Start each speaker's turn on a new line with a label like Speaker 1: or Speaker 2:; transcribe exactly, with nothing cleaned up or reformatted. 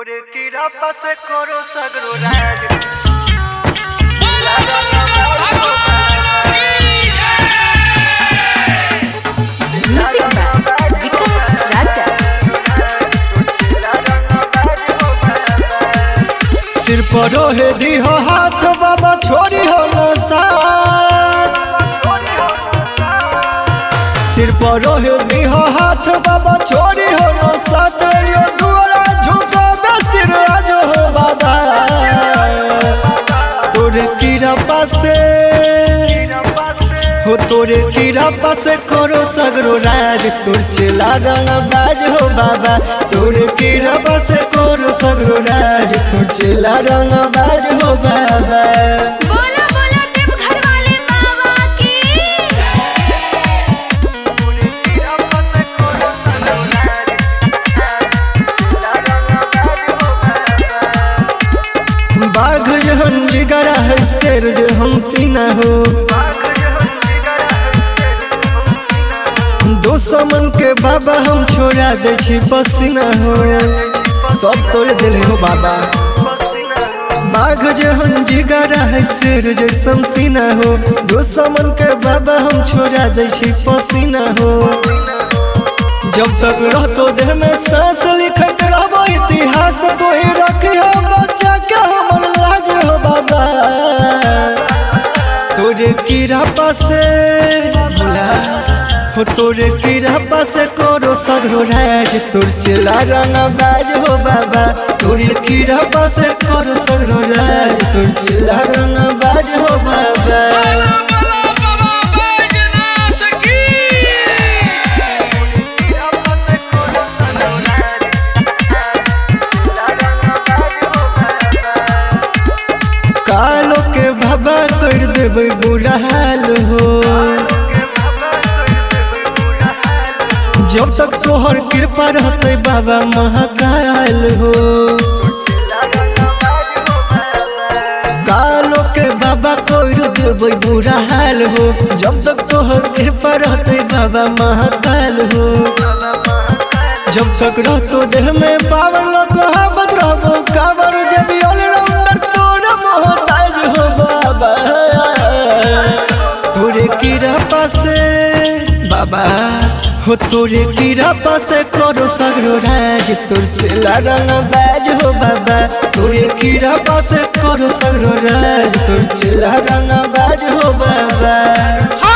Speaker 1: तोरे कीड़ा पास करो सगरो राज
Speaker 2: बोला शंकर भगवान की जय।
Speaker 3: Music by Vikas Raja.
Speaker 4: सिर पर रोहे दी हो हाथ बाबा छोरी हो नशा। सिर पर रोहे दी हो हाथ बाबा छोरी हो नशा। तेरियो दुआरा झुका बेसिर आज हो बाबा। तोरे कीड़ा पासे हो तोरे कीड़ा पासे करो सगरो राज। तोर चला रंग बाज हो बाबा। तोरे कीड़ा पासे करो सगरो राज। तोर चला रंग बाज हो बाबा।
Speaker 3: बोला बोला देवघर वाले बाबा की।
Speaker 4: बाघ जहन जिगरा है शेर जो हंसी न हो। दुश्मन के बाबा हम छोड़ा दे छी पसीना हो। सब तोड़ दिल हो बाबा। बाघ जहन जिगरा है शेर जैसन सीना हो। दुश्मन के बाबा हम छोड़ा दे छी पसीना हो। जब तक रहतो देह में सांस लिखत रहबो इतिहास। तो ही रखियो बच्चा के हमर लाज हो बाबा। तोरे कीड़ा पासे बोला हो तोरे कीड़ा पासे करो सगरो राज। तोर चला रंग बाज हो बाबा। तोरे कीड़ा पासे करो सगरो राज। तोर चला रंग बाज हो बाबा।
Speaker 2: बोला बोला बाबा बैजनाथ की।
Speaker 4: कालो के बाबा कर देबै बुरा हाल हो। जब तक तोहर कृपा रहते बाबा महाकाल हो। कालो के बाबा कर देबै बुरा हाल हो। जब तक तोहर कृपा रहते बाबा महाकाल हो। जब तक रहतो देह में पावर लोग हाबत रहबो काबर। जब ऑलराउंडर तोरा मोहताज हो बाबा। तोरे कीड़ा पासे बाबा हो तोरे कीड़ा पासे करो सगरो राज। तोर चला रंग बाज हो बाबा। तोरे कीड़ा पासे करो सगरो राज। तोर चला रंग बाज हो बाबा।